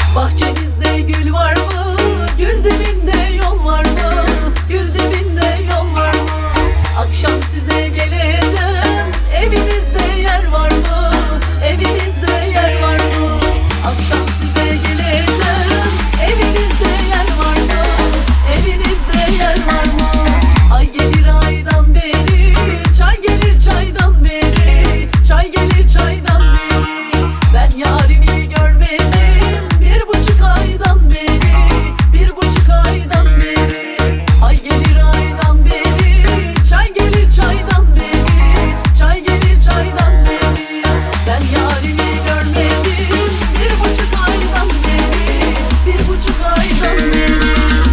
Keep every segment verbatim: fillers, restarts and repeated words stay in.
Bahçenizde gül var mı? Gül dibinde yol var mı? Gül dibinde yol var mı? Akşam size geleceğim. Evinizde yer var mı? Evinizde yer var mı? Akşam size geleceğim. Evinizde yer var mı? Evinizde yer var mı? Ay gelir aydan beri, çay gelir çaydan beri, çay gelir çaydan beri. Ben yarimi görmedim bir buçuk aydan beri, bir buçuk aydan beri. Ay gelir aydan beri, çay gelir çaydan beri, çay gelir çaydan beri. Ben yarimi görmedim bir buçuk aydan beri, bir buçuk aydan beri.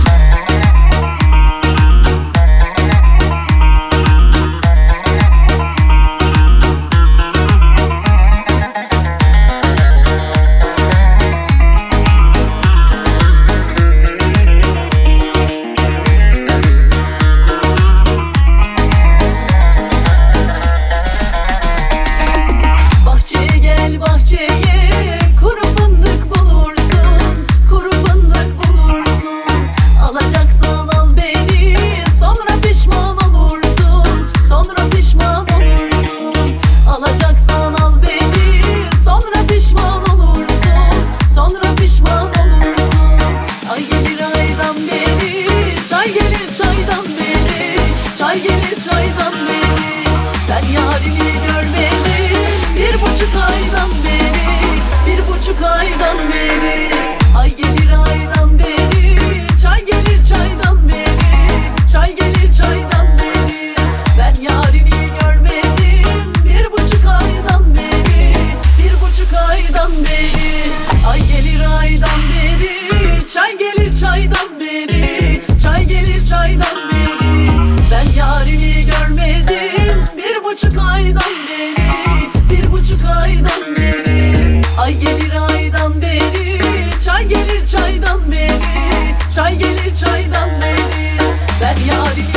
Bahçeye gel bahçeye, kuru fındık bulursun, kuru fındık bulursun. Alacaksan al beni, sonra pişman olursun, sonra pişman olursun. Alacaksan al beni, sonra pişman olursun, sonra pişman olursun. Ay gelir aydan beri, çay gelir çaydan beri, çay gelir çaydan beri. Ben yarimi görmedim bir buçuk aydan beri, bir buçuk aydan beri. Ay gelir aydan beri, çay gelir çaydan beri, çay gelir çaydan beri. Ben yarimi görmedim bir buçuk aydan beri, bir buçuk aydan beri. Ay gelir aydan beri, çay gelir çaydan beri, çay gelir çaydan beri. Ben yarimi görmedim bir buçuk aydan beri, bir buçuk aydan beri. Ay gelir aydan beri, çay gelir çaydan beri, çay gelir çaydan beri. Ben yarimi